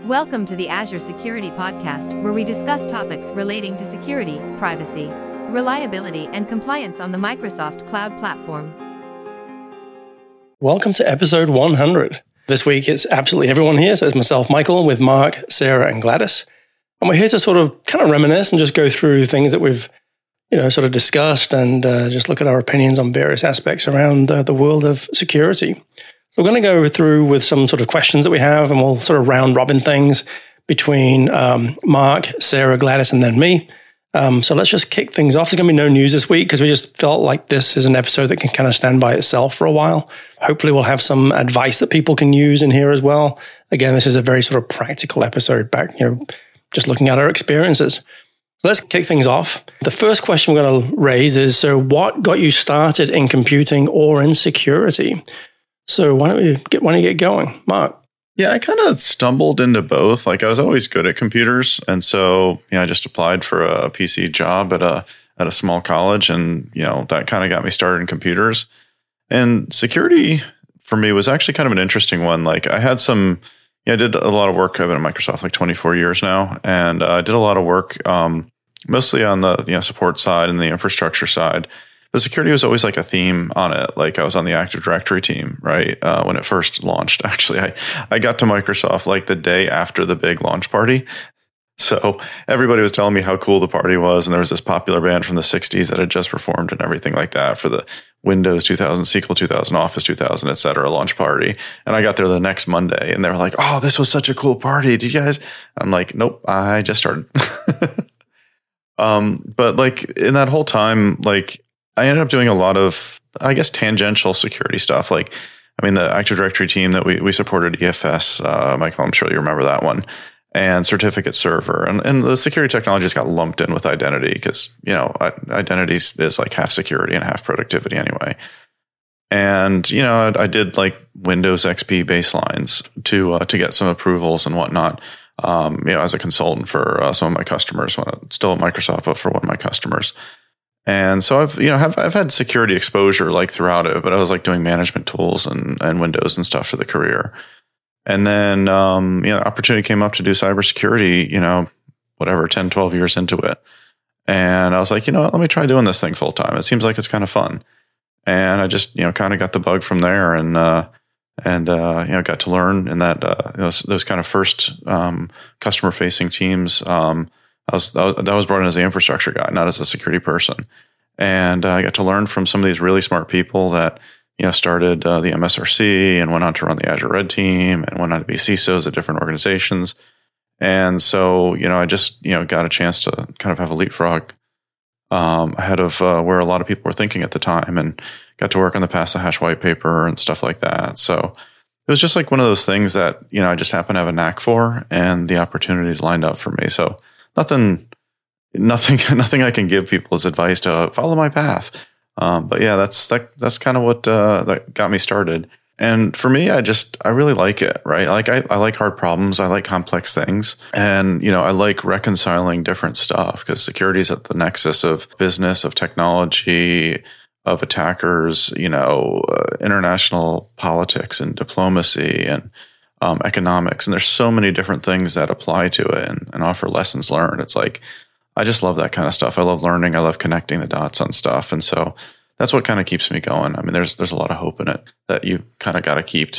Welcome to the Azure Security Podcast, where we discuss topics relating to security, privacy, reliability, and compliance on the Microsoft Cloud Platform. Welcome to episode 100. This week it's absolutely everyone here. So it's myself, Michael, with Mark, Sarah, and Gladys. And we're here to sort of kind of reminisce and just go through things that we've sort of discussed and just look at our opinions on various aspects around the world of security. So we're going to go through with some sort of questions that we have, and we'll sort of round robin things between Mark, Sarah, Gladys, and then me. So let's just kick things off. There's going to be no news this week because we just felt like this is an episode that can kind of stand by itself for a while. Hopefully we'll have some advice that people can use in here as well. Again, this is a very sort of practical episode back, just looking at our experiences. So let's kick things off. The first question we're going to raise is, so what got you started in computing or in security? So why don't you get going, Mark? Yeah, I kind of stumbled into both. Like I was always good at computers, and so I just applied for a PC job at a small college, and that kind of got me started in computers. And security for me was actually kind of an interesting one. Like I had I did a lot of work. I've been at Microsoft like 24 years now, and I did a lot of work mostly on the support side and the infrastructure side. The security was always like a theme on it. Like I was on the Active Directory team, right? When it first launched, actually, I got to Microsoft like the day after the big launch party. So everybody was telling me how cool the party was. And there was this popular band from the 60s that had just performed and everything like that for the Windows 2000, SQL 2000, Office 2000, et cetera, launch party. And I got there the next Monday and they were like, oh, this was such a cool party. Did you guys? I'm like, nope, I just started. But like in that whole time, like, I ended up doing a lot of, I guess, tangential security stuff. Like, the Active Directory team that we supported EFS, Michael, I'm sure you remember that one, and certificate server. And the security technologies got lumped in with identity because, identity is like half security and half productivity anyway. And, I did like Windows XP baselines to get some approvals and whatnot, as a consultant for some of my customers, still at Microsoft, but for one of my customers. And so I've had security exposure like throughout it, but I was like doing management tools and Windows and stuff for the career. And then, opportunity came up to do cybersecurity, 10, 12 years into it. And I was like, let me try doing this thing full time. It seems like it's kind of fun. And I just, kind of got the bug from there and got to learn in that, those kind of first, customer facing teams, I was brought in as the infrastructure guy, not as a security person. And I got to learn from some of these really smart people that, started the MSRC and went on to run the Azure Red Team and went on to be CISOs at different organizations. And so, I just, got a chance to kind of have a leapfrog ahead of where a lot of people were thinking at the time, and got to work on the Pass the Hash white paper and stuff like that. So it was just like one of those things that, I just happen to have a knack for, and the opportunities lined up for me. So nothing I can give people as advice to follow my path. But yeah, that's kind of what that got me started. And for me, I really like it, right? Like I like hard problems. I like complex things. And, I like reconciling different stuff because security is at the nexus of business, of technology, of attackers, international politics and diplomacy and economics. And there's so many different things that apply to it and offer lessons learned. It's like, I just love that kind of stuff. I love learning. I love connecting the dots on stuff. And so that's what kind of keeps me going. There's a lot of hope in it that you kind of got to keep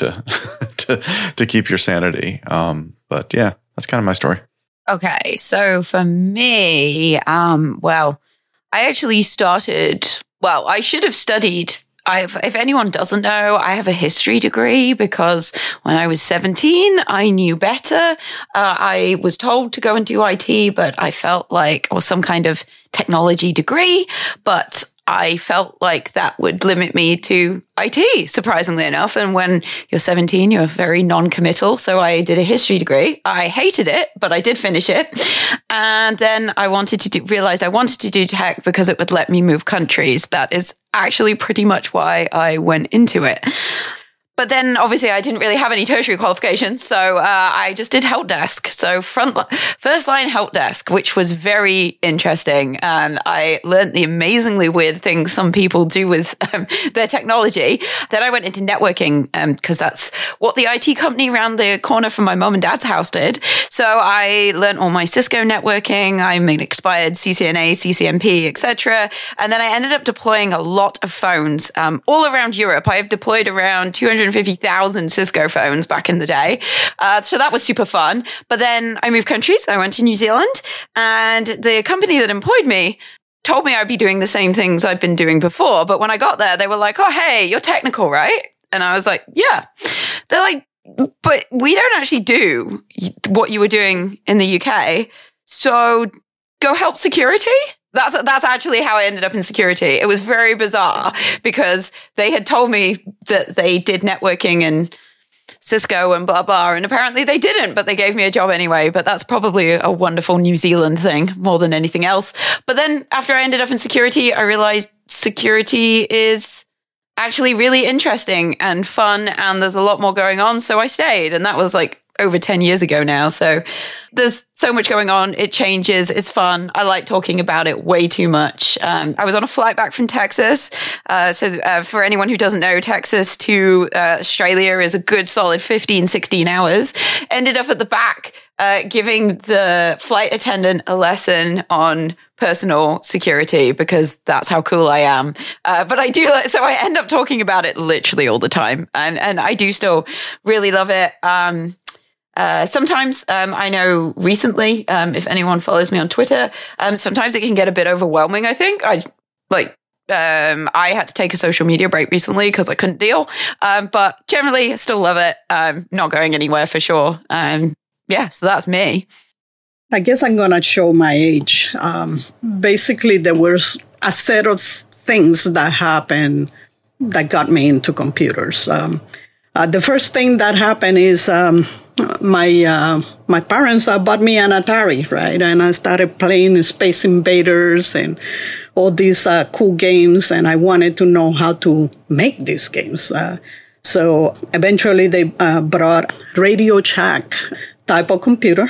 to keep your sanity. But yeah, that's kind of my story. Okay. So for me, I actually started, I should have studied. If anyone doesn't know, I have a history degree because when I was 17, I knew better. I was told to go and do IT, but I felt like, or some kind of technology degree, but I felt like that would limit me to IT, surprisingly enough. And when you're 17, you're very non-committal. So I did a history degree. I hated it, but I did finish it. And then I realized I wanted to do tech because it would let me move countries. That is actually pretty much why I went into it. But then obviously I didn't really have any tertiary qualifications, so I just did help desk. So first line help desk, which was very interesting. And I learned the amazingly weird things some people do with their technology. Then I went into networking because that's what the IT company around the corner from my mom and dad's house did. So I learned all my Cisco networking. I made expired CCNA, CCNP, etc. And then I ended up deploying a lot of phones all around Europe. I have deployed around 250,000 Cisco phones back in the day. So that was super fun. But then I moved countries. I went to New Zealand, and the company that employed me told me I'd be doing the same things I'd been doing before. But when I got there, they were like, oh, hey, you're technical, right? And I was like, yeah. They're like, but we don't actually do what you were doing in the UK. So go help security. That's actually how I ended up in security. It was very bizarre because they had told me that they did networking and Cisco and blah, blah. And apparently they didn't, but they gave me a job anyway. But that's probably a wonderful New Zealand thing more than anything else. But then after I ended up in security, I realized security is actually really interesting and fun. And there's a lot more going on. So I stayed. And that was like over 10 years ago now. So there's so much going on. It changes. It's fun. I like talking about it way too much. I was on a flight back from Texas. So for anyone who doesn't know, Texas to Australia is a good solid 15, 16 hours. Ended up at the back giving the flight attendant a lesson on personal security because that's how cool I am. But I do, so I end up talking about it literally all the time. And I do still really love it. Sometimes I know recently, if anyone follows me on Twitter, sometimes it can get a bit overwhelming, I think. I had to take a social media break recently because I couldn't deal. But generally, I still love it. Not going anywhere for sure. So that's me. I guess I'm going to show my age. Basically, there was a set of things that happened that got me into computers. The first thing that happened is my parents bought me an Atari, right? And I started playing Space Invaders and all these cool games, and I wanted to know how to make these games. So eventually they brought Radio Shack type of computer.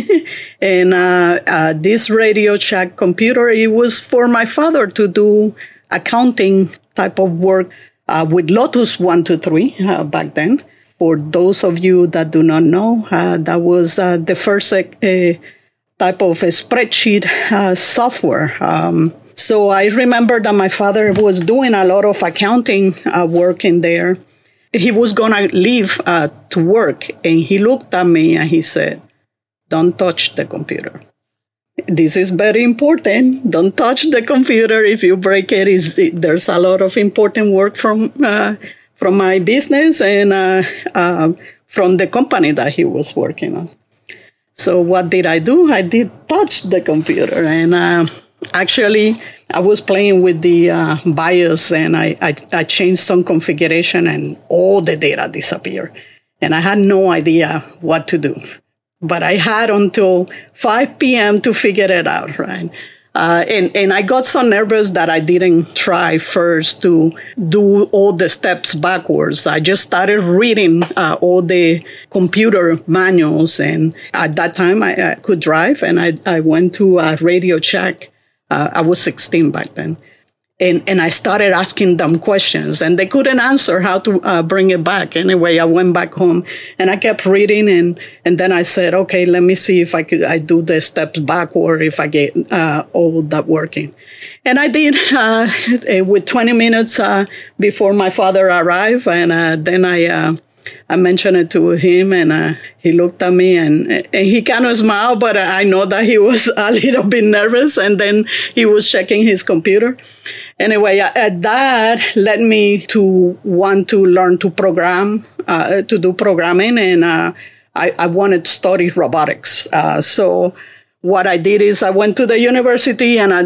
And this Radio Shack computer, it was for my father to do accounting type of work with Lotus 123 back then. For those of you that do not know, that was the first type of a spreadsheet software. So I remember that my father was doing a lot of accounting work in there. He was going to leave to work, and he looked at me and he said, "Don't touch the computer. This is very important. Don't touch the computer. If you break it, there's a lot of important work from my business and from the company that he was working on." So what did I do? I did touch the computer. And actually, I was playing with the BIOS, and I changed some configuration, and all the data disappeared. And I had no idea what to do. But I had until 5 p.m. to figure it out, right? And I got so nervous that I didn't try first to do all the steps backwards. I just started reading all the computer manuals. And at that time, I could drive, and I went to Radio Shack. I was 16 back then. And I started asking them questions, and they couldn't answer how to bring it back. Anyway, I went back home, and I kept reading, and then I said, okay, let me see if I do the steps back, or if I get all that working. And I did with 20 minutes before my father arrived, and then I mentioned it to him, and he looked at me, and he kind of smiled, but I know that he was a little bit nervous, and then he was checking his computer. Anyway, that led me to want to learn to program, to do programming, and I wanted to study robotics. So what I did is I went to the university, and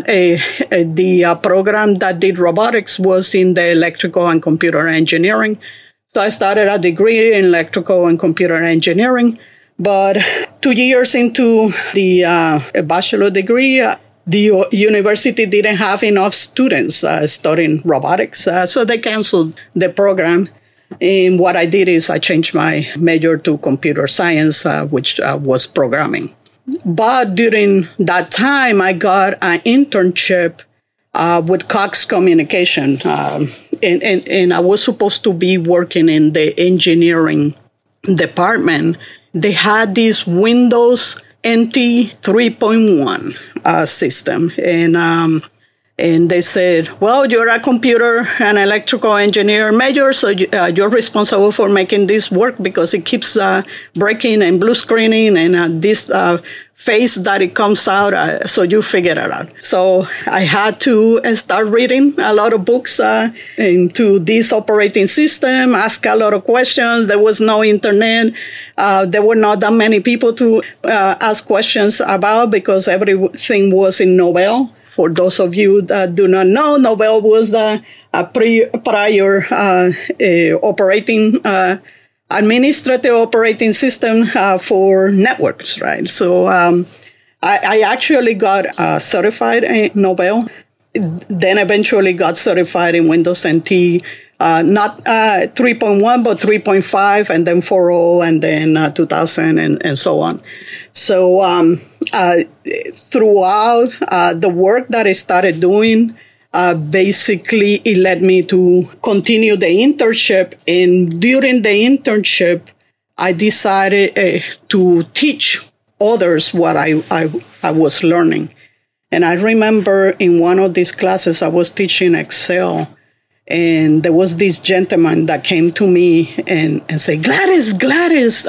the program that did robotics was in the electrical and computer engineering. So I started a degree in electrical and computer engineering. But 2 years into the bachelor degree, the university didn't have enough students studying robotics, so they canceled the program. And what I did is I changed my major to computer science, which was programming. But during that time, I got an internship with Cox Communication. And I was supposed to be working in the engineering department. They had this Windows NT 3.1 system. And they said, well, you're a computer and electrical engineer major, so you're responsible for making this work because it keeps breaking and blue screening and this face that it comes out, so you figure it out. So I had to start reading a lot of books into this operating system, ask a lot of questions. There was no internet. There were not that many people to ask questions about because everything was in Novell. For those of you that do not know, Novell was the prior administrative operating system for networks, right? So I actually got certified in Novell, then eventually got certified in Windows NT, not 3.1, but 3.5, and then 4.0, and then 2000, and so on. So throughout the work that I started doing, basically it led me to continue the internship. And during the internship, I decided to teach others what I was learning. And I remember in one of these classes, I was teaching Excel. And there was this gentleman that came to me and said, Gladys,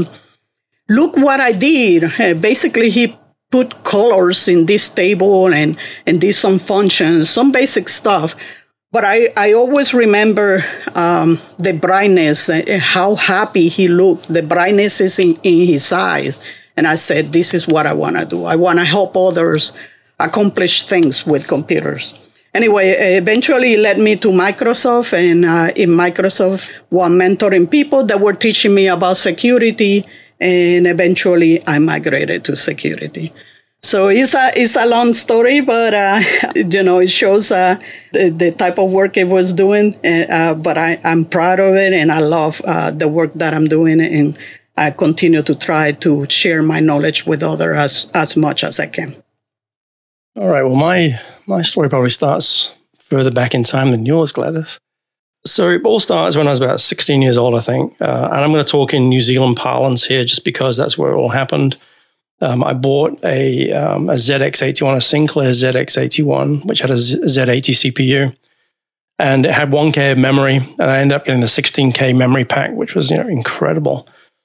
look what I did. Basically, he put colors in this table and did some functions, some basic stuff. But I always remember the brightness, how happy he looked. The brightness is in his eyes. And I said, this is what I want to do. I want to help others accomplish things with computers. Anyway, eventually it led me to Microsoft, and in Microsoft, one mentoring people that were teaching me about security, and eventually I migrated to security. So it's a long story, but it shows the type of work it was doing. But I'm proud of it, and I love the work that I'm doing, and I continue to try to share my knowledge with others as much as I can. All right. Well, my story probably starts further back in time than yours, Gladys. So it all starts when I was about 16 years old, I think. And I'm going to talk in New Zealand parlance here just because that's where it all happened. I bought a ZX81, a Sinclair ZX81, which had a Z80 CPU. And it had 1K of memory. And I ended up getting the 16K memory pack, which was incredible.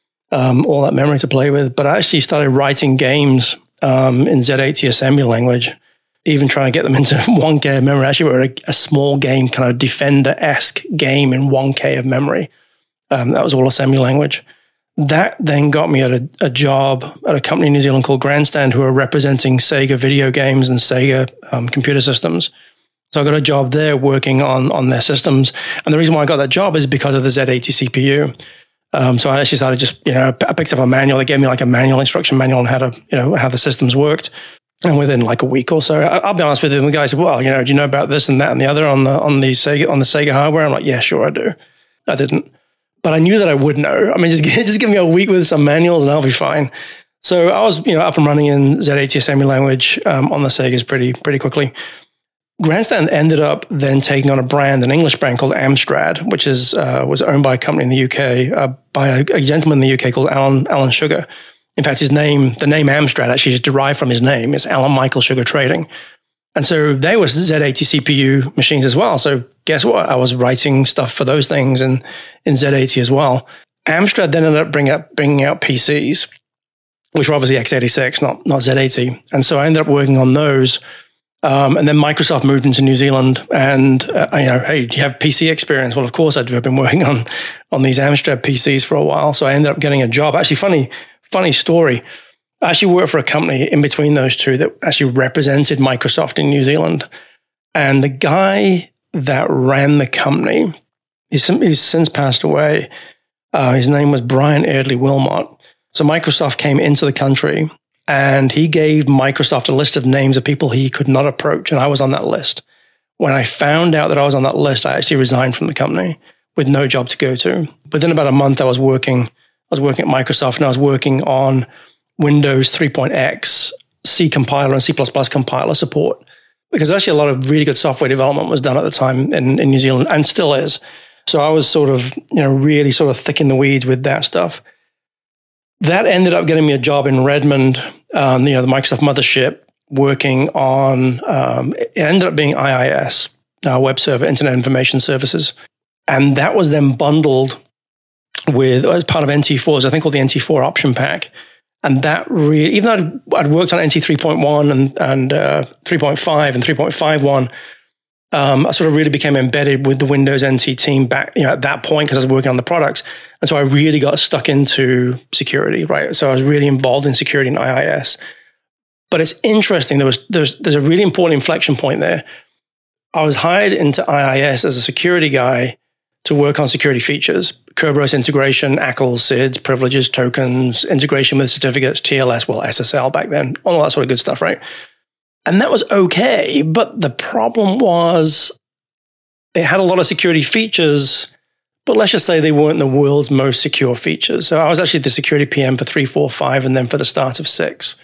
All that memory to play with. But I actually started writing games in Z80 assembly language, even trying to get them into 1K of memory. Actually, we wrote a small game, kind of Defender-esque game in 1K of memory. That was all assembly language. That then got me a job at a company in New Zealand called Grandstand, who are representing Sega video games and Sega computer systems. So I got a job there working on their systems. And the reason why I got that job is because of the Z80 CPU. So I actually started I picked up a manual. They gave me like a instruction manual on how to, how the systems worked. And within like a week or so, I'll be honest with you, the guy said, well, do you know about this and that and the other on the Sega hardware? I'm like, yeah, sure I do. I didn't. But I knew that I would know. I mean, just give me a week with some manuals and I'll be fine. So I was, up and running in Z80 assembly language on the Segas pretty quickly. Grandstand ended up then taking on an English brand called Amstrad, which was owned by a company in the UK, by a gentleman in the UK called Alan Sugar. In fact, the name Amstrad actually is derived from his name. It's Alan Michael Sugar Trading. And so they were Z80 CPU machines as well. So guess what? I was writing stuff for those things in Z80 as well. Amstrad then ended up bringing out PCs, which were obviously x86, not Z80. And so I ended up working on those. And then Microsoft moved into New Zealand and, hey, do you have PC experience? Well, of course I do. I've been working on these Amstrad PCs for a while. So I ended up getting a job. Actually, funny story. I actually worked for a company in between those two that actually represented Microsoft in New Zealand. And the guy that ran the company, he's since passed away. His name was Brian Eardley Wilmot. So Microsoft came into the country and he gave Microsoft a list of names of people he could not approach. And I was on that list. When I found out that I was on that list, I actually resigned from the company, with no job to go to. Within about a month, I was working at Microsoft, and I was working on Windows 3.x C compiler and C++ compiler support, because actually a lot of really good software development was done at the time in New Zealand, and still is. So I was sort of, really sort of thick in the weeds with that stuff. That ended up getting me a job in Redmond, the Microsoft mothership, working on, it ended up being IIS, Web Server, Internet Information Services. And that was then bundled with, as part of NT4, so I think called the NT4 option pack. And that really, even though I'd worked on NT 3.1 and 3.5 and 3.51, I sort of really became embedded with the Windows NT team back, at that point, because I was working on the products. And so I really got stuck into security, right? So I was really involved in security in IIS. But it's interesting, there's a really important inflection point there. I was hired into IIS as a security guy to work on security features, Kerberos integration, ACLs, SIDs, privileges, tokens, integration with certificates, TLS, SSL back then, all that sort of good stuff, right? And that was okay, but the problem was it had a lot of security features, but let's just say they weren't the world's most secure features. So I was actually the security PM for 3.4.5 and then for the start of 6.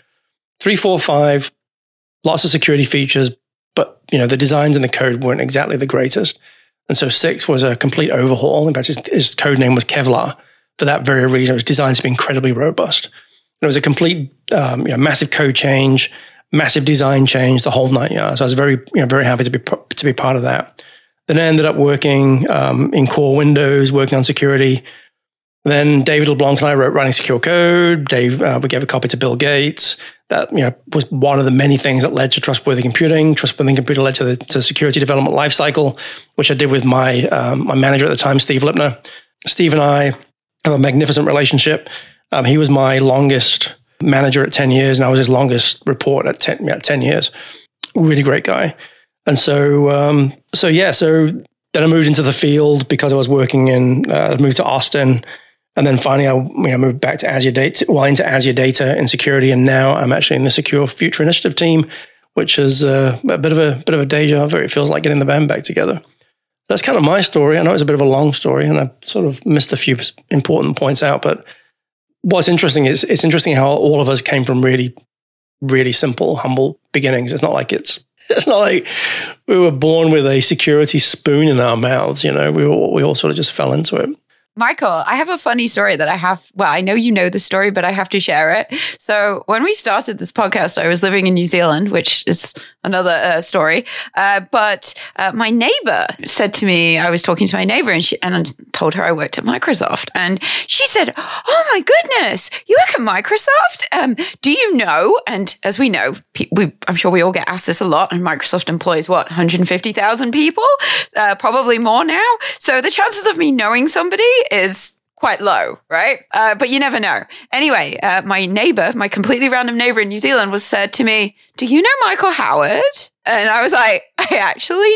3.4.5, lots of security features, but the designs and the code weren't exactly the greatest. And so 6 was a complete overhaul. In fact, his code name was Kevlar for that very reason. It was designed to be incredibly robust. And it was a complete, massive code change, massive design change, the whole 9 yards. So I was very, very happy to be part of that. Then I ended up working in core Windows, working on security. Then David LeBlanc and I wrote Writing Secure Code. We gave a copy to Bill Gates. That was one of the many things that led to Trustworthy Computing. Trustworthy Computing led to the security development lifecycle, which I did with my my manager at the time, Steve Lipner. Steve and I have a magnificent relationship. He was my longest manager at 10 years, and I was his longest report at 10 years. Really great guy. And so then I moved into the field because I was working I moved to Austin. And then finally, I moved back to Azure Data, into Azure Data and security, and now I'm actually in the Secure Future Initiative team, which is a bit of a deja vu. It feels like getting the band back together. That's kind of my story. I know it's a bit of a long story, and I sort of missed a few important points out. But what's interesting is it's interesting how all of us came from really, really simple, humble beginnings. It's not like we were born with a security spoon in our mouths. We all sort of just fell into it. Michael, I have a funny story that I know you know the story, but I have to share it. So when we started this podcast, I was living in New Zealand, which is another story. But my neighbor said to me, I was talking to my neighbor and I told her I worked at Microsoft. And she said, "Oh my goodness, you work at Microsoft? Do you know?" And as we know, I'm sure we all get asked this a lot. And Microsoft employs 150,000 people? Probably more now. So the chances of me knowing somebody is quite low, right? But you never know. Anyway, my completely random neighbor in New Zealand said to me, "Do you know Michael Howard?" And I was like, "I actually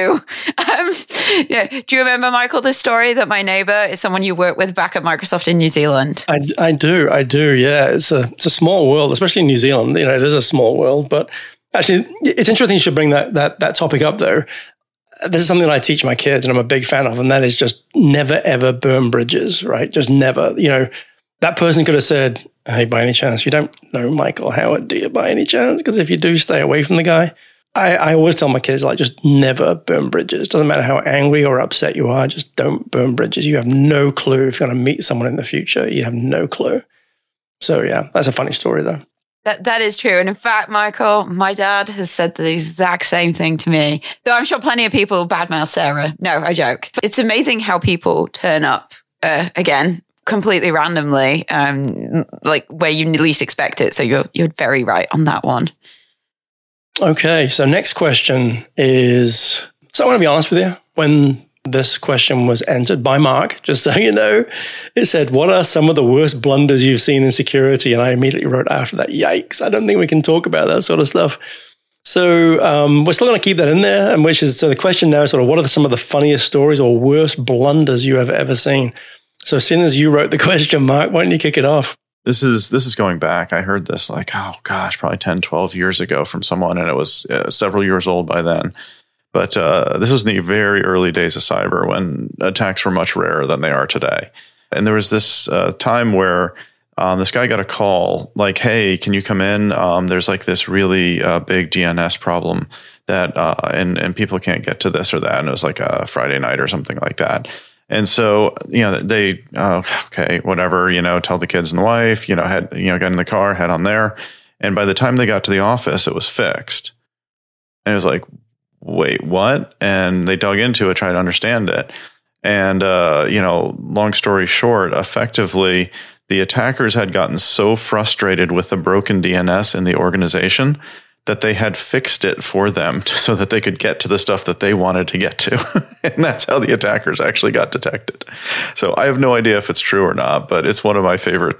do." Do you remember, Michael, the story that my neighbor is someone you work with back at Microsoft in New Zealand? I do. Yeah, it's a small world, especially in New Zealand. It is a small world, but actually, it's interesting you should bring that topic up, though. This is something that I teach my kids and I'm a big fan of, and that is just never, ever burn bridges, right? Just never. That person could have said, "Hey, by any chance, you don't know Michael Howard, do you, by any chance? Because if you do, stay away from the guy." I always tell my kids, just never burn bridges. Doesn't matter how angry or upset you are, just don't burn bridges. You have no clue if you're going to meet someone in the future. You have no clue. So yeah, that's a funny story though. That is true. And in fact, Michael, my dad has said the exact same thing to me. Though I'm sure plenty of people badmouth Sarah. No, I joke. It's amazing how people turn up, again, completely randomly, where you least expect it. So you're very right on that one. Okay. So next question is, so I want to be honest with you. When this question was entered by Mark, just so you know, it said, "What are some of the worst blunders you've seen in security?" And I immediately wrote after that, "Yikes, I don't think we can talk about that sort of stuff." So we're still going to keep that in there. And so the question now is sort of, what are some of the funniest stories or worst blunders you have ever seen? So as soon as you wrote the question, Mark, why don't you kick it off? This is going back. I heard this probably 10, 12 years ago from someone, and it was several years old by then. But this was in the very early days of cyber when attacks were much rarer than they are today. And there was this time where this guy got a call like, hey, can you come in? There's like this really big DNS problem that and people can't get to this or that. And it was like a Friday night or something like that. And so, they, okay, whatever, tell the kids and the wife, got in the car, head on there. And by the time they got to the office, it was fixed. And it was like, wait, what? And they dug into it, tried to understand it. And, long story short, effectively, the attackers had gotten so frustrated with the broken DNS in the organization that they had fixed it for them so that they could get to the stuff that they wanted to get to. And that's how the attackers actually got detected. So I have no idea if it's true or not, but it's one of my favorite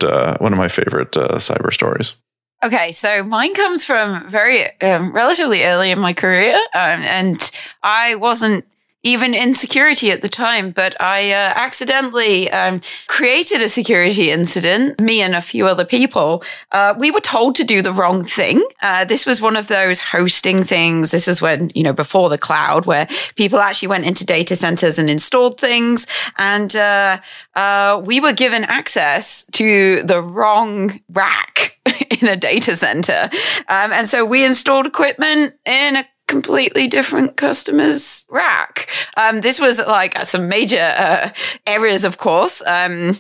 cyber stories. Okay, so mine comes from very relatively early in my career, and I wasn't even in security at the time, but I accidentally created a security incident, me and a few other people. We were told to do the wrong thing. This was one of those hosting things. This is when, before the cloud, where people actually went into data centers and installed things. And we were given access to the wrong rack in a data center. And so we installed equipment in a completely different customer's rack. This was like some major areas, of course. And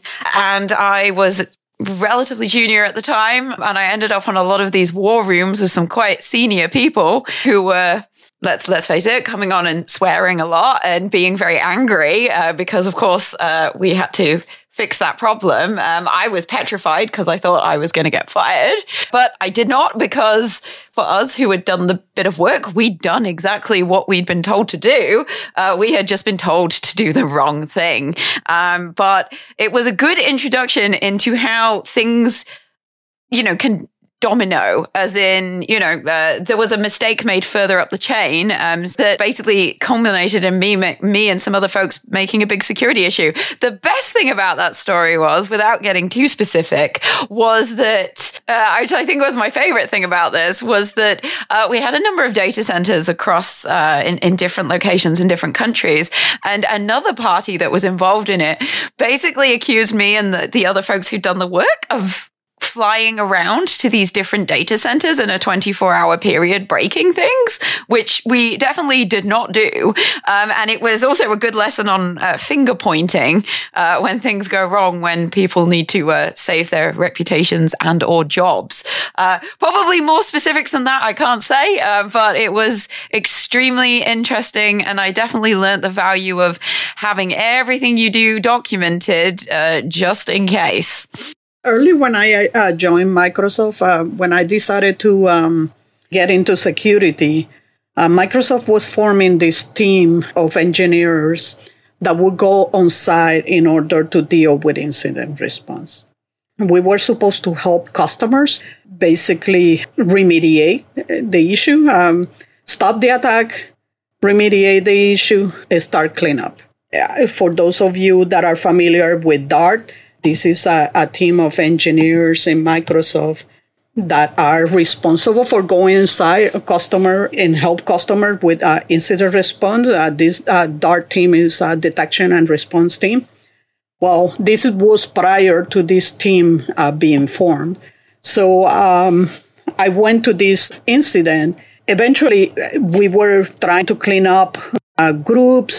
I was relatively junior at the time. And I ended up on a lot of these war rooms with some quite senior people who were, let's face it, coming on and swearing a lot and being very angry because, of course, we had to fix that problem. I was petrified because I thought I was going to get fired, but I did not, because for us who had done the bit of work, we'd done exactly what we'd been told to do. We had just been told to do the wrong thing. But it was a good introduction into how things, can domino, as in, there was a mistake made further up the chain that basically culminated in me and some other folks making a big security issue. The best thing about that story was, without getting too specific, was that, which I think was my favorite thing about this, was that we had a number of data centers across in different locations in different countries, and another party that was involved in it basically accused me and the other folks who'd done the work of flying around to these different data centers in a 24-hour period, breaking things, which we definitely did not do. And it was also a good lesson on finger pointing when things go wrong, when people need to save their reputations and or jobs. Probably more specifics than that, I can't say, but it was extremely interesting. And I definitely learned the value of having everything you do documented just in case. Early when I joined Microsoft, when I decided to get into security, Microsoft was forming this team of engineers that would go on site in order to deal with incident response. We were supposed to help customers basically remediate the issue, stop the attack, remediate the issue, and start cleanup. For those of you that are familiar with Dart, this is a team of engineers in Microsoft that are responsible for going inside a customer and help customer with incident response. This Dart team is a detection and response team. Well, this was prior to this team being formed. So I went to this incident. Eventually, we were trying to clean up groups,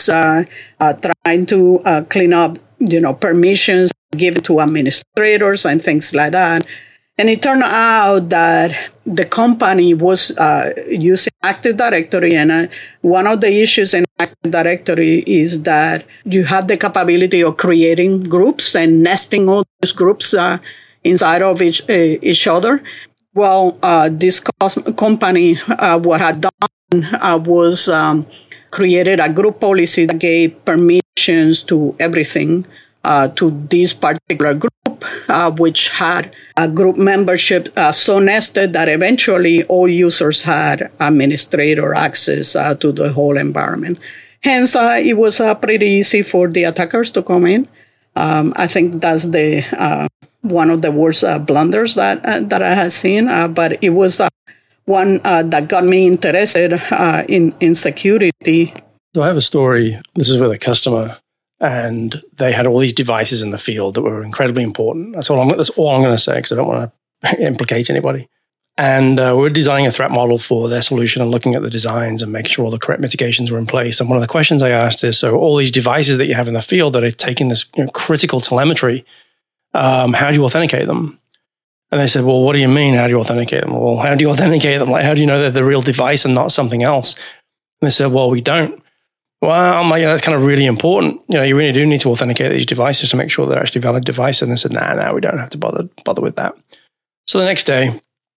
trying to clean up, permissions given to administrators and things like that. And it turned out that the company was using Active Directory. And one of the issues in Active Directory is that you have the capability of creating groups and nesting all those groups inside of each other. Well, this company, what had done was created a group policy that gave permissions to everything to this particular group, which had a group membership so nested that eventually all users had administrator access to the whole environment. Hence, it was pretty easy for the attackers to come in. I think that's the one of the worst blunders that I have seen, but it was one that got me interested in security. So I have a story. This is with a customer, and they had all these devices in the field that were incredibly important. That's all I'm going to say, because I don't want to implicate anybody. And we're designing a threat model for their solution and looking at the designs and making sure all the correct mitigations were in place. And one of the questions I asked is, so all these devices that you have in the field that are taking this critical telemetry, how do you authenticate them? And they said, well, what do you mean? How do you authenticate them? Well, how do you authenticate them? Like, how do you know they're the real device and not something else? And they said, well, we don't. Well, I'm like, that's kind of really important. You really do need to authenticate these devices to make sure they're actually valid devices. And they said, nah, we don't have to bother with that. So the next day,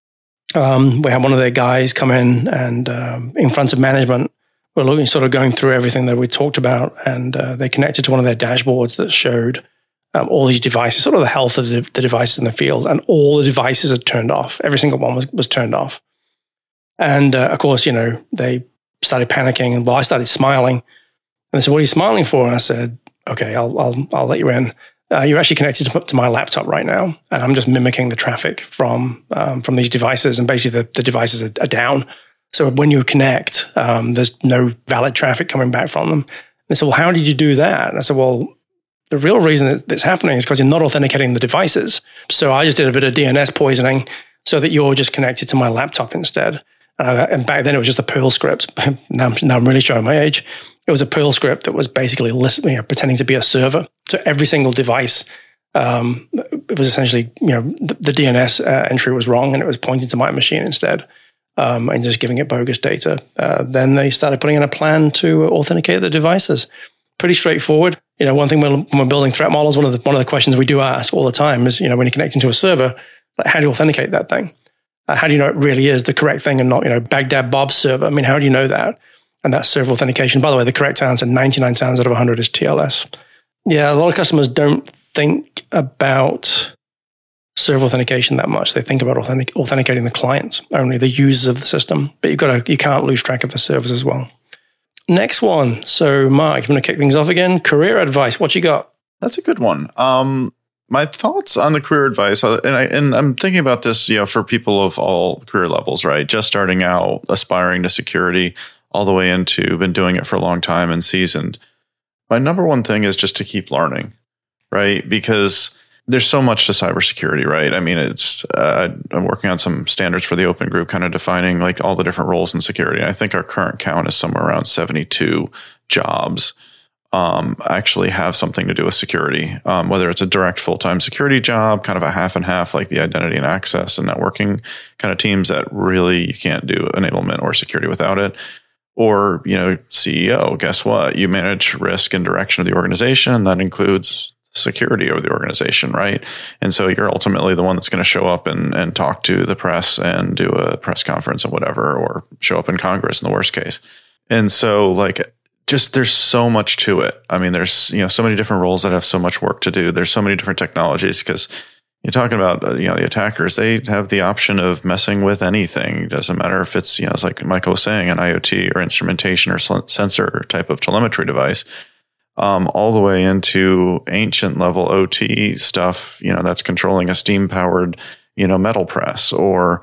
we had one of their guys come in and in front of management, we're looking, sort of going through everything that we talked about. And they connected to one of their dashboards that showed all these devices, sort of the health of the devices in the field, and all the devices had turned off. Every single one was turned off. And of course, they started panicking, and I started smiling. And they said, "What are you smiling for?" And I said, "Okay, I'll let you in. You're actually connected to my laptop right now, and I'm just mimicking the traffic from these devices. And basically, the devices are down. So when you connect, there's no valid traffic coming back from them." And they said, "Well, how did you do that?" And I said, "Well, the real reason that's happening is because you're not authenticating the devices. So I just did a bit of DNS poisoning so that you're just connected to my laptop instead." And back then it was just a Perl script. Now I'm really showing my age. It was a Perl script that was basically pretending to be a server. So every single device, it was essentially, the DNS entry was wrong and it was pointing to my machine instead, and just giving it bogus data. Then they started putting in a plan to authenticate the devices. Pretty straightforward. One thing when we're building threat models, one of the questions we do ask all the time is, when you're connecting to a server, like, how do you authenticate that thing? How do you know it really is the correct thing and not, Baghdad Bob's server? I mean, how do you know that? And that's server authentication. By the way, the correct answer 99 times out of 100 is TLS. Yeah, a lot of customers don't think about server authentication that much. They think about authenticating the clients, only the users of the system. But you can't lose track of the servers as well. Next one. So, Mark, you want to kick things off again? Career advice. What you got? That's a good one. My thoughts on the career advice, and I'm thinking about this, for people of all career levels, right? Just starting out, aspiring to security, all the way into been doing it for a long time and seasoned. My number one thing is just to keep learning, right? Because there's so much to cybersecurity, right? I mean, I'm working on some standards for the open group, kind of defining like all the different roles in security. And I think our current count is somewhere around 72 jobs actually have something to do with security, whether it's a direct full-time security job, kind of a half and half, like the identity and access and networking kind of teams that really you can't do enablement or security without it. Or, CEO, guess what? You manage risk and direction of the organization. That includes security of the organization, right? And so you're ultimately the one that's going to show up and talk to the press and do a press conference and whatever, or show up in Congress in the worst case. And so there's so much to it. I mean, there's, so many different roles that have so much work to do. There's so many different technologies because you're talking about, the attackers, they have the option of messing with anything. It doesn't matter if it's, it's like Michael was saying, an IoT or instrumentation or sensor type of telemetry device, all the way into ancient level OT stuff, that's controlling a steam powered, metal press or,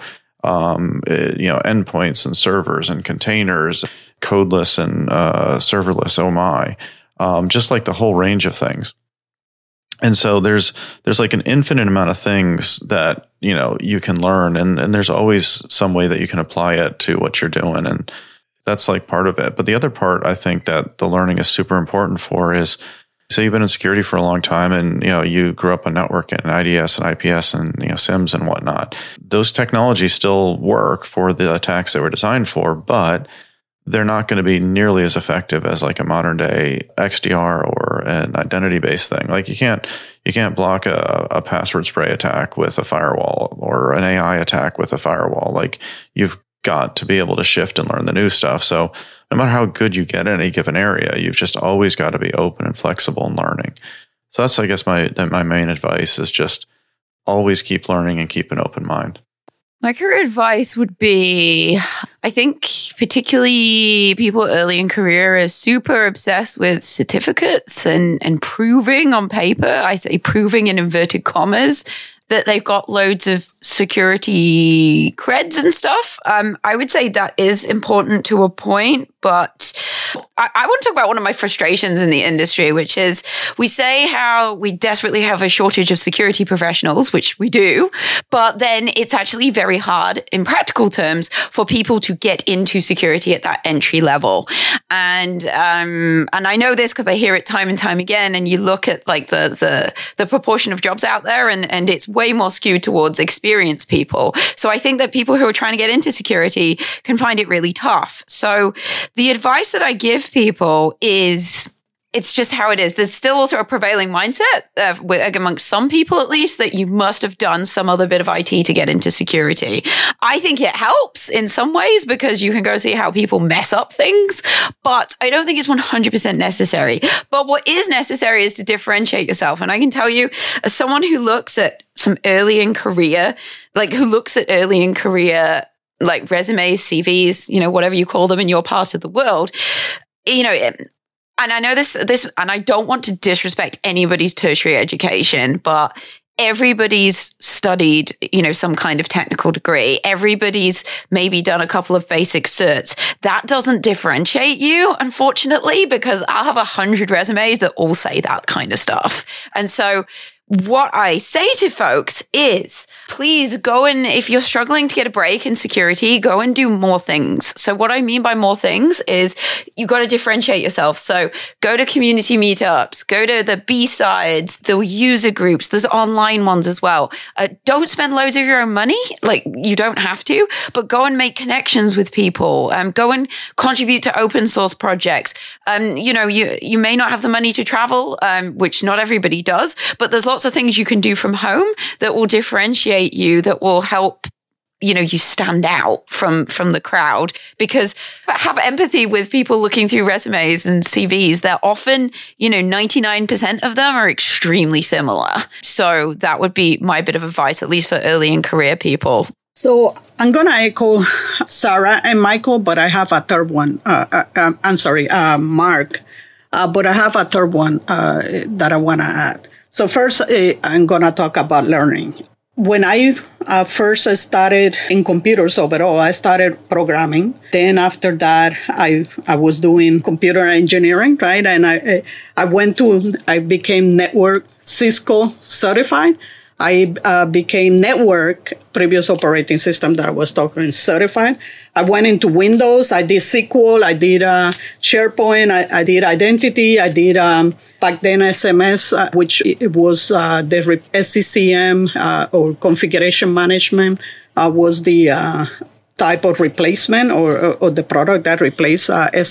endpoints and servers and containers, codeless and serverless, oh my, just like the whole range of things. And so there's like an infinite amount of things that, you can learn and there's always some way that you can apply it to what you're doing. And that's like part of it. But the other part I think that the learning is super important for is, say you've been in security for a long time and, you grew up on networking and IDS and IPS and, SIMs and whatnot. Those technologies still work for the attacks they were designed for, but they're not going to be nearly as effective as like a modern day XDR or an identity based thing. Like you can't block a password spray attack with a firewall or an AI attack with a firewall. Like you've got to be able to shift and learn the new stuff. So no matter how good you get in any given area, you've just always got to be open and flexible in learning. So that's, I guess, my main advice is just always keep learning and keep an open mind. My career advice would be, I think particularly people early in career are super obsessed with certificates and proving on paper. I say proving in inverted commas. that they've got loads of security creds and stuff. I would say that is important to a point, but I want to talk about one of my frustrations in the industry, which is we say how we desperately have a shortage of security professionals, which we do, but then it's actually very hard in practical terms for people to get into security at that entry level. And I know this because I hear it time and time again, and you look at like the proportion of jobs out there, and it's way more skewed towards experienced people. So I think that people who are trying to get into security can find it really tough. So the advice that I give people is, it's just how it is. There's still also a prevailing mindset amongst some people, at least, that you must have done some other bit of IT to get into security. I think it helps in some ways because you can go see how people mess up things, but I don't think it's 100% necessary. But what is necessary is to differentiate yourself. And I can tell you, as someone who looks at some early in career, like resumes, CVs, whatever you call them in your part of the world, and I know this, and I don't want to disrespect anybody's tertiary education, but everybody's studied, some kind of technical degree. Everybody's maybe done a couple of basic certs. That doesn't differentiate you, unfortunately, because I'll have 100 resumes that all say that kind of stuff. And so what I say to folks is, please go and, if you're struggling to get a break in security, go and do more things. So what I mean by more things is you got to differentiate yourself. So go to community meetups, go to the B-sides, the user groups. There's online ones as well. Don't spend loads of your own money. Like, you don't have to, but go and make connections with people. Go and contribute to open source projects. You may not have the money to travel, which not everybody does, but there's lots of things you can do from home that will differentiate you, that will help, you stand out from the crowd, because have empathy with people looking through resumes and CVs. They're often, 99% of them are extremely similar. So that would be my bit of advice, at least for early in career people. So I'm going to echo Sarah and Michael, but I have a third one. Mark. But I have a third one that I want to add. So first, I'm going to talk about learning. When I first started in computers overall, I started programming. Then after that, I was doing computer engineering, right? And I became network Cisco certified. I became network previous operating system that I was talking certified. I went into Windows. I did SQL. I did SharePoint. I did identity. I did back then SMS, which it was the SCCM or configuration management was the type of replacement or the product that replaced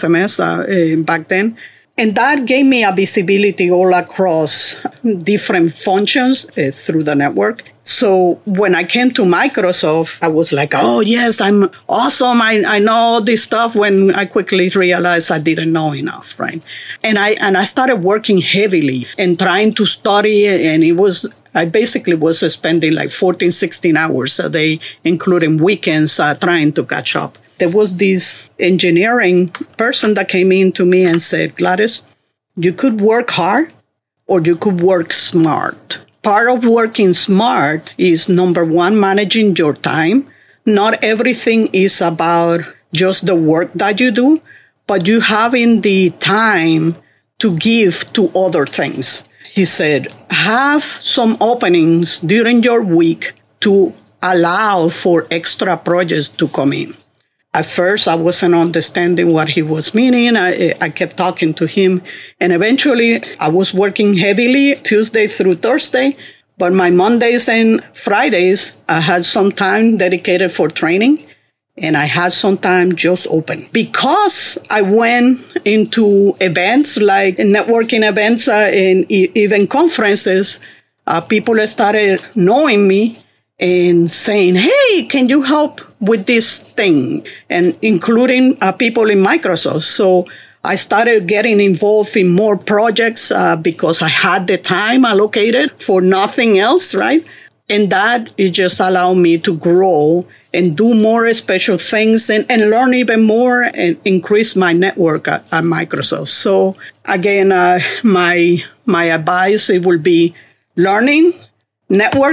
SMS back then. And that gave me a visibility all across different functions through the network. So when I came to Microsoft, I was like, oh, yes, I'm awesome. I know all this stuff, when I quickly realized I didn't know enough, right? And I started working heavily and trying to study. And I basically was spending like 14, 16 hours a day, including weekends, trying to catch up. There was this engineering person that came in to me and said, Gladys, you could work hard or you could work smart. Part of working smart is, number one, managing your time. Not everything is about just the work that you do, but you having the time to give to other things. He said, have some openings during your week to allow for extra projects to come in. At first, I wasn't understanding what he was meaning. I kept talking to him. And eventually, I was working heavily Tuesday through Thursday. But my Mondays and Fridays, I had some time dedicated for training. And I had some time just open. Because I went into events like networking events and even conferences, people started knowing me and saying, hey, can you help with this thing? And including people in Microsoft. So I started getting involved in more projects because I had the time allocated for nothing else, right? And that it just allowed me to grow and do more special things and learn even more and increase my network at Microsoft. So again, my advice, it will be learning, network,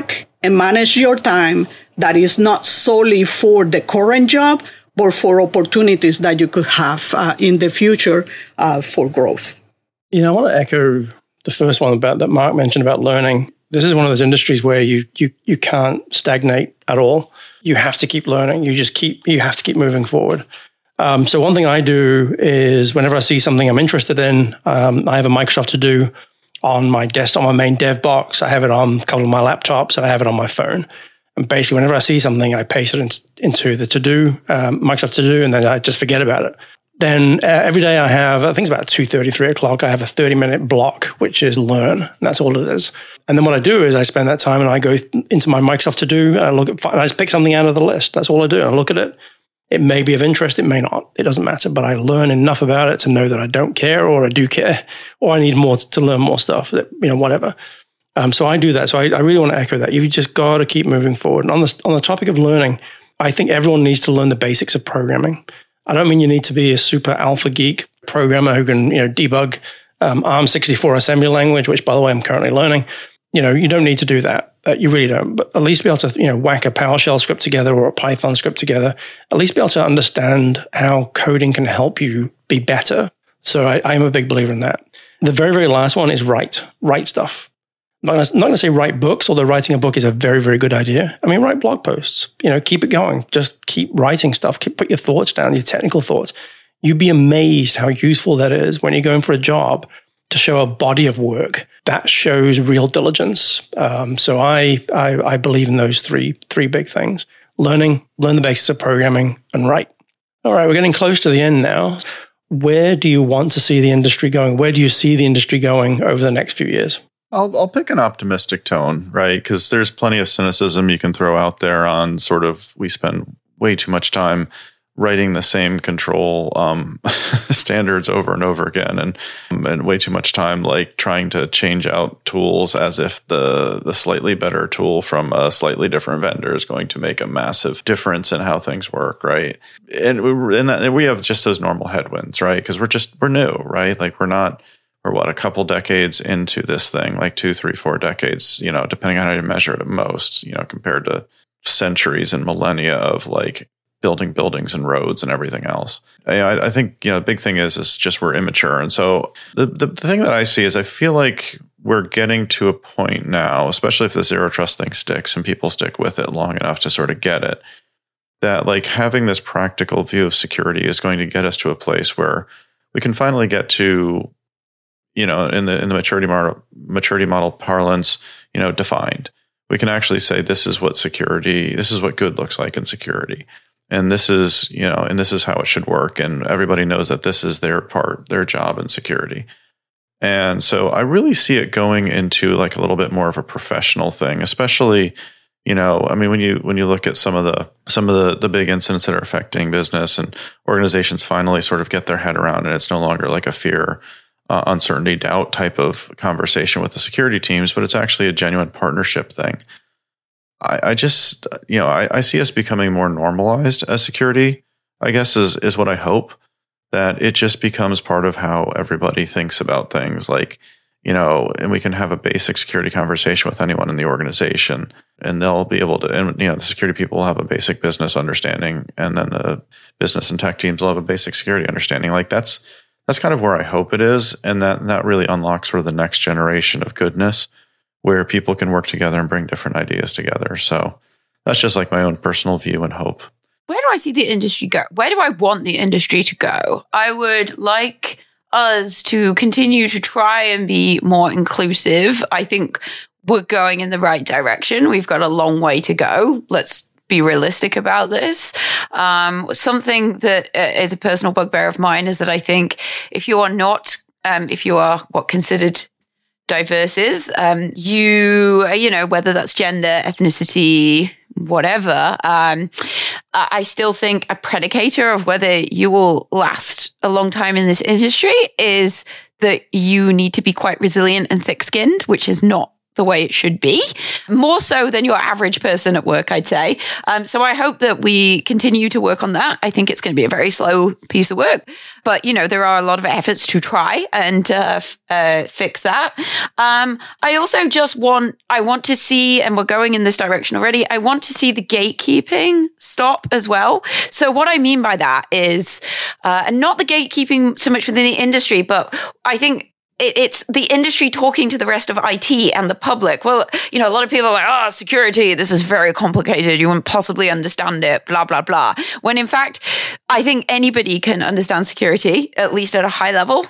and manage your time that is not solely for the current job, but for opportunities that you could have in the future for growth. I want to echo the first one about that Mark mentioned about learning. This is one of those industries where you can't stagnate at all. You have to keep learning. You have to keep moving forward. So one thing I do is whenever I see something I'm interested in, I have a Microsoft To Do on my desktop, on my main dev box. I have it on a couple of my laptops, and I have it on my phone. And basically, whenever I see something, I paste it into the To Do, Microsoft To Do, and then I just forget about it. Then every day I think it's about 2:30, 3 o'clock, I have a 30-minute block, which is learn. And that's all it is. And then what I do is I spend that time and I go into my Microsoft To Do, and I just pick something out of the list. That's all I do. And I look at it. It may be of interest, it may not. It doesn't matter. But I learn enough about it to know that I don't care, or I do care, or I need more to learn more stuff, whatever. So I do that. So I really want to echo that. You've just got to keep moving forward. And on the topic of learning, I think everyone needs to learn the basics of programming. I don't mean you need to be a super alpha geek programmer who can, debug ARM64 assembly language, which, by the way, I'm currently learning. You don't need to do that. You really don't. But at least be able to, whack a PowerShell script together or a Python script together. At least be able to understand how coding can help you be better. So I'm a big believer in that. The very, very last one is write stuff. I'm not going to say write books, although writing a book is a very, very good idea. I mean, write blog posts. Keep it going. Just keep writing stuff. Put your thoughts down, your technical thoughts. You'd be amazed how useful that is when you're going for a job to show a body of work that shows real diligence. So I believe in those three big things: learn the basics of programming, and write. All right, we're getting close to the end now. Where do you want to see the industry going? Where do you see the industry going over the next few years? I'll pick an optimistic tone, right? Because there's plenty of cynicism you can throw out there on sort of we spend way too much time writing the same control standards over and over again, and way too much time like trying to change out tools as if the slightly better tool from a slightly different vendor is going to make a massive difference in how things work, right? And we have just those normal headwinds, right? Because we're new, right? Like we're a couple decades into this thing, like 2, 3, 4 decades, depending on how you measure it at most, compared to centuries and millennia of like building buildings and roads and everything else. I think, the big thing is just we're immature. And so the thing that I see is I feel like we're getting to a point now, especially if the zero trust thing sticks and people stick with it long enough to sort of get it, that like having this practical view of security is going to get us to a place where we can finally get to, in the maturity model parlance, defined. We can actually say this is what good looks like in security. And this is, and this is how it should work. And everybody knows that this is their job in security. And so I really see it going into like a little bit more of a professional thing, especially, when you look at some of the big incidents that are affecting business, and organizations finally sort of get their head around, and it's no longer like a fear, uncertainty, doubt type of conversation with the security teams, but it's actually a genuine partnership thing. I just, I see us becoming more normalized as security, I guess is what I hope, that it just becomes part of how everybody thinks about things, like, and we can have a basic security conversation with anyone in the organization, and they'll be able to, and the security people will have a basic business understanding, and then the business and tech teams will have a basic security understanding. Like that's kind of where I hope it is, and that really unlocks sort of the next generation of goodness, where people can work together and bring different ideas together. So that's just like my own personal view and hope. Where do I see the industry go? Where do I want the industry to go? I would like us to continue to try and be more inclusive. I think we're going in the right direction. We've got a long way to go. Let's be realistic about this. Something that is a personal bugbear of mine is that I think if you are what considered diverse is, whether that's gender, ethnicity, whatever, I still think a predicator of whether you will last a long time in this industry is that you need to be quite resilient and thick-skinned, which is not the way it should be, more so than your average person at work, I'd say. So I hope that we continue to work on that. I think it's going to be a very slow piece of work, but there are a lot of efforts to try and fix that. I also I want to see, and we're going in this direction already, I want to see the gatekeeping stop as well. So what I mean by that is, and not the gatekeeping so much within the industry, but I think it's the industry talking to the rest of IT and the public. Well, a lot of people are like, security, this is very complicated. You wouldn't possibly understand it, blah, blah, blah. When in fact, I think anybody can understand security, at least at a high level,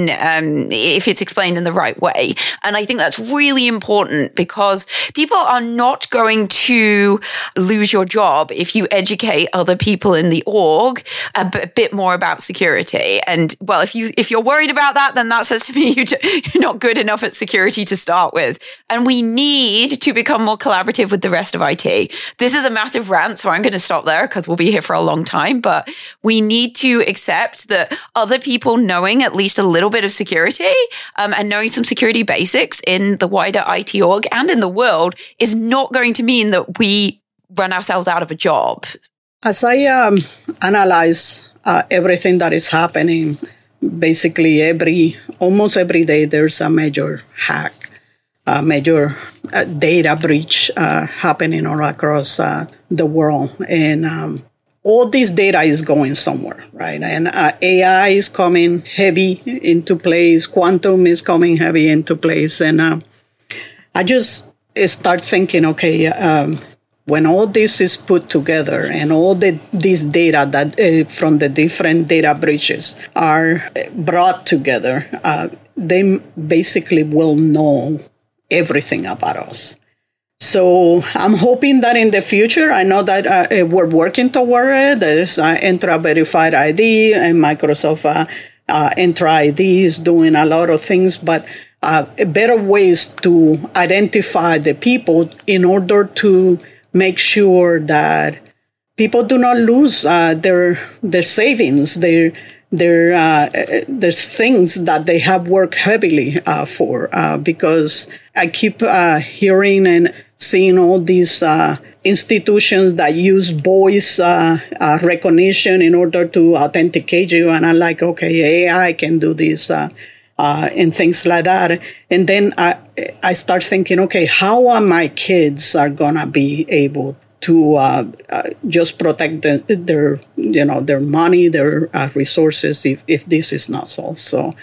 if it's explained in the right way. And I think that's really important because people are not going to lose your job if you educate other people in the org a bit more about security. And well, if you're worried about that, then that says to me you're not good enough at security to start with. And we need to become more collaborative with the rest of IT. This is a massive rant, so I'm going to stop there because we'll be here for a long time. But we need to accept that other people knowing at least a little bit of security and knowing some security basics in the wider IT org and in the world is not going to mean that we run ourselves out of a job. As I analyze everything that is happening, basically almost every day there's a major hack, a major data breach happening all across the world. And all this data is going somewhere, right? And AI is coming heavy into place. Quantum is coming heavy into place. And I just start thinking, okay, when all this is put together and all this data that from the different data breaches are brought together, they basically will know everything about us. So I'm hoping that in the future, I know that we're working toward it. There's Entra Verified ID and Microsoft Entra ID is doing a lot of things, but better ways to identify the people in order to make sure that people do not lose their savings, there's things that they have worked heavily for, because I keep hearing and seeing all these institutions that use voice recognition in order to authenticate you. And I'm like, okay, AI can do this and things like that. And then I start thinking, okay, how are my kids are going to be able to just protect their money, their resources if this is not solved.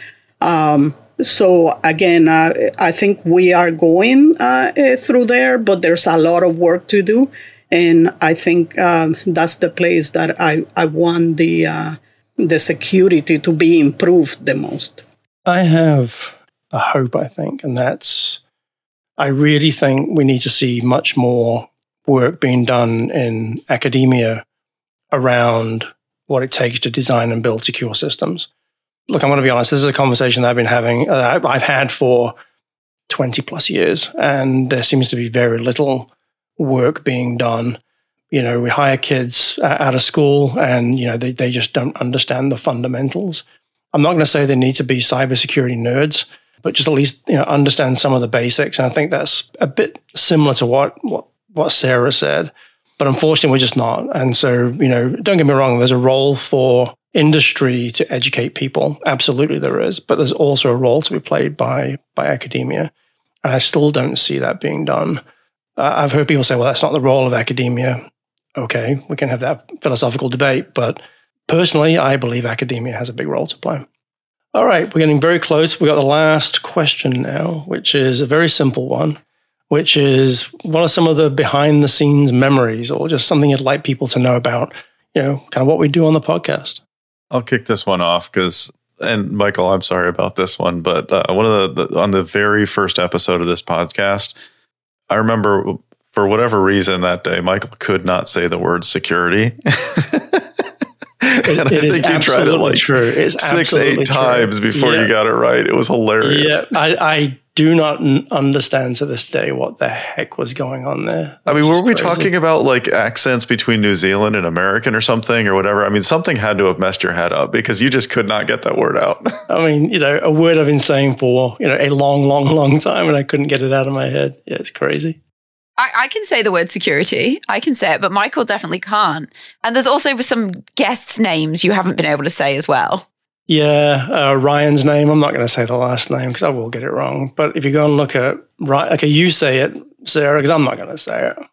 So again, I think we are going through there, but there's a lot of work to do. And I think that's the place that I want the security to be improved the most. I have a hope, I think, and that's, I really think we need to see much more work being done in academia around what it takes to design and build secure systems. Look, I'm going to be honest, this is a conversation that I've had for 20 plus years, and there seems to be very little work being done. We hire kids out of school and, they just don't understand the fundamentals. I'm not going to say they need to be cybersecurity nerds, but just at least, understand some of the basics. And I think that's a bit similar to what Sarah said, but unfortunately we're just not. And so, don't get me wrong, there's a role for industry to educate people. Absolutely there is, but there's also a role to be played by academia. And I still don't see that being done. I've heard people say, well, that's not the role of academia. Okay, we can have that philosophical debate, but personally, I believe academia has a big role to play. All right, we're getting very close. We got the last question now, which is a very simple one, which is, what are some of the behind-the-scenes memories or just something you'd like people to know about, kind of what we do on the podcast? I'll kick this one off and Michael, I'm sorry about this one, but one of on the very first episode of this podcast, I remember for whatever reason that day, Michael could not say the word security. It is absolutely true. It's 6-8 times before you got it right. It was hilarious. Yeah, I do not understand to this day what the heck was going on there. I mean, were we talking about like accents between New Zealand and American or something or whatever? I mean, something had to have messed your head up because you just could not get that word out. I mean, a word I've been saying for, a long time, and I couldn't get it out of my head. Yeah, it's crazy. I can say the word security. I can say it, but Michael definitely can't. And there's also some guests' names you haven't been able to say as well. Yeah, Ryan's name. I'm not going to say the last name because I will get it wrong. But if you go and look at, okay, you say it, Sarah, because I'm not going to say it.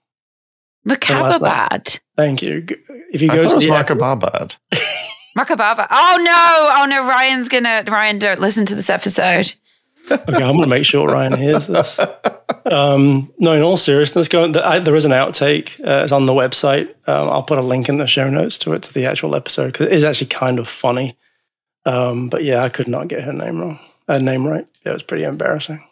Makababad. Thank you. If you I go thought to it was Makababad. Makababa. Oh no, Ryan, don't listen to this episode. Okay, I'm going to make sure Ryan hears this. No, in all seriousness, there is an outtake. It's on the website. I'll put a link in the show notes to the actual episode because it is actually kind of funny. But yeah, I could not get her name right. Yeah, it was pretty embarrassing.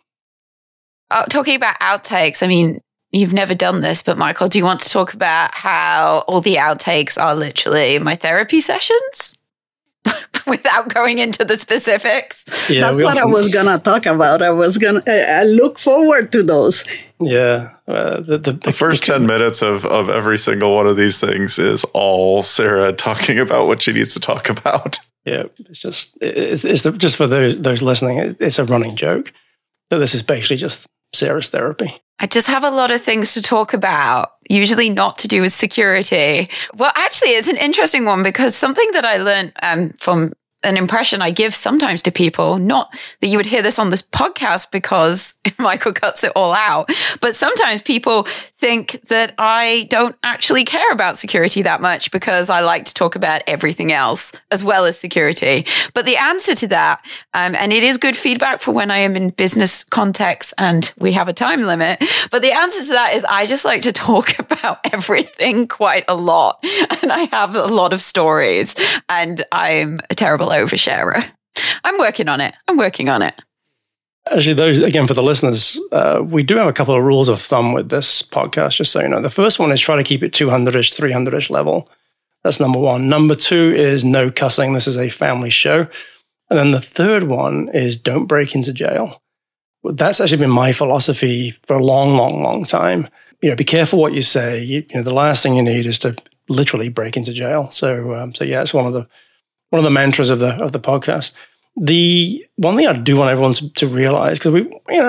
Oh, talking about outtakes, I mean, you've never done this, but Michael, do you want to talk about how all the outtakes are literally my therapy sessions? Without going into the specifics. Yeah, that's what I was going to talk about. I look forward to those. Yeah. The first 10 minutes of every single one of these things is all Sarah talking about what she needs to talk about. Yeah. It's just for those listening, it's a running joke that this is basically just Sarah's therapy. I just have a lot of things to talk about, usually not to do with security. Well, actually, it's an interesting one because something that I learned from an impression I give sometimes to people, not that you would hear this on this podcast because Michael cuts it all out, but sometimes people think that I don't actually care about security that much because I like to talk about everything else as well as security. But the answer to that, and it is good feedback for when I am in business context and we have a time limit, but the answer to that is I just like to talk about everything quite a lot. And I have a lot of stories and I'm a terrible oversharer. I'm working on it. Actually, those, again, for the listeners, we do have a couple of rules of thumb with this podcast, just so you know. The first one is try to keep it 200-ish, 300-ish level. That's number one. Number two is no cussing. This is a family show. And then the third one is don't break into jail. That's actually been my philosophy for a long time. Be careful what you say. The last thing you need is to literally break into jail. So yeah, it's one of the mantras of the podcast. The one thing I do want everyone to realize, because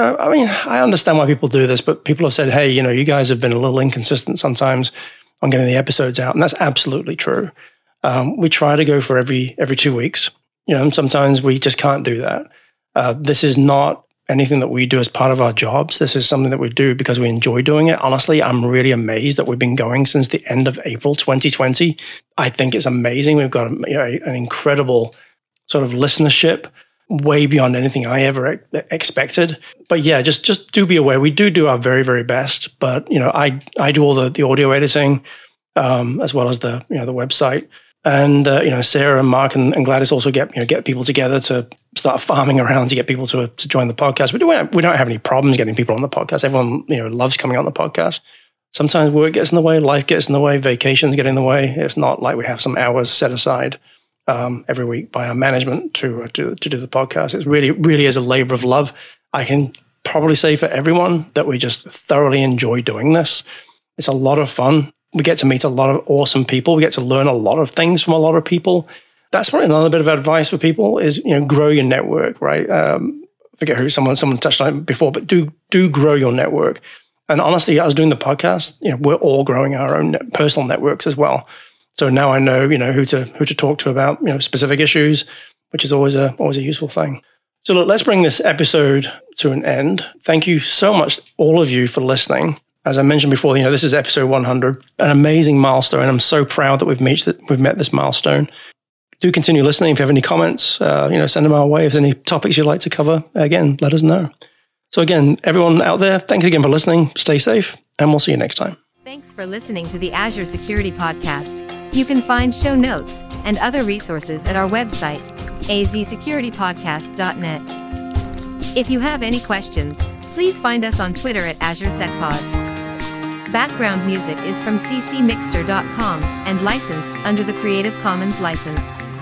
I understand why people do this, but people have said, hey, you guys have been a little inconsistent sometimes on getting the episodes out. And that's absolutely true. We try to go for every 2 weeks. Sometimes we just can't do that. This is not anything that we do as part of our jobs. This is something that we do because we enjoy doing it. Honestly, I'm really amazed that we've been going since the end of April 2020. I think it's amazing. We've got an incredible sort of listenership, way beyond anything I ever expected. But yeah, just do be aware. We do our very, very best. But I do all the audio editing as well as the website. And Sarah and Mark and Gladys also get people together to start farming around to get people to join the podcast. We don't have any problems getting people on the podcast. Everyone loves coming on the podcast. Sometimes work gets in the way, life gets in the way, vacations get in the way. It's not like we have some hours set aside every week by our management to do the podcast. It really is a labor of love. I can probably say for everyone that we just thoroughly enjoy doing this. It's a lot of fun. We get to meet a lot of awesome people. We get to learn a lot of things from a lot of people. That's probably another bit of advice for people is, grow your network, right? I forget who someone touched on it before, but do grow your network. And honestly, I was doing the podcast, we're all growing our own personal networks as well. So now I know, who to talk to about, specific issues, which is always a useful thing. So look, let's bring this episode to an end. Thank you so much, all of you, for listening. As I mentioned before, this is episode 100, an amazing milestone. I'm so proud that we've met this milestone. Do continue listening. If you have any comments, send them our way. If there's any topics you'd like to cover, again, let us know. So again, everyone out there, thanks again for listening. Stay safe, and we'll see you next time. Thanks for listening to the Azure Security Podcast. You can find show notes and other resources at our website, azsecuritypodcast.net. If you have any questions, please find us on Twitter at AzureSecPod. Background music is from ccmixter.com and licensed under the Creative Commons license.